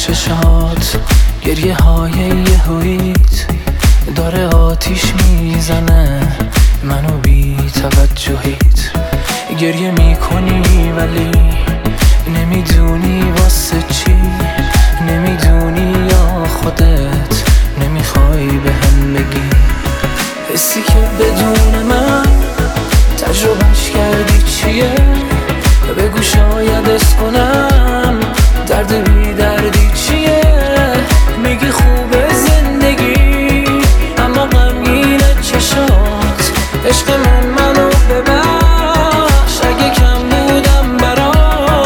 چشات گریه های یهویت داره آتیش میزنه منو بی توجهیت. گریه میکنی ولی نمیدونی واسه چی، نمیدونی یا خودت نمیخوای بهم بگی. حسی که بدون من تجربهش کردی چیه؟ بگو شاید حس کنم درد بی دردی چیه. میگی خوبه زندگی اما غمگینه چشات. عشق منو ببخش اگه کم بودم برات.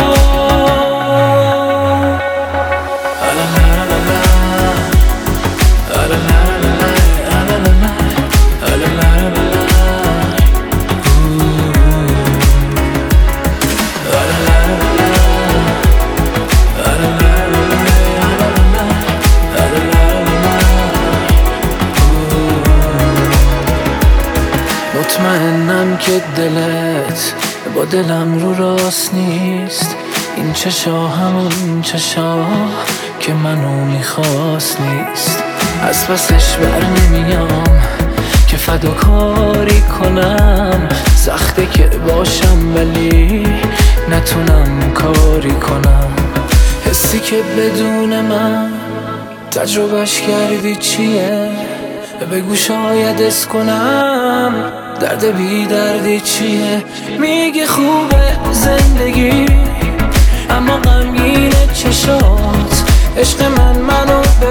مطمئنم که دلت با دلم رو راست نیست. این چشا همون چشا که منو میخواست نیست. از پسش بر نمیام که فداکاری کنم. سخته که باشم ولی نتونم کاری کنم. حسی که بدون من تجربهش کردی چیه؟ بگو شاید حس کنم درد بی دردی چیه. میگی خوبه زندگی اما غمگینه چشات. عشق منو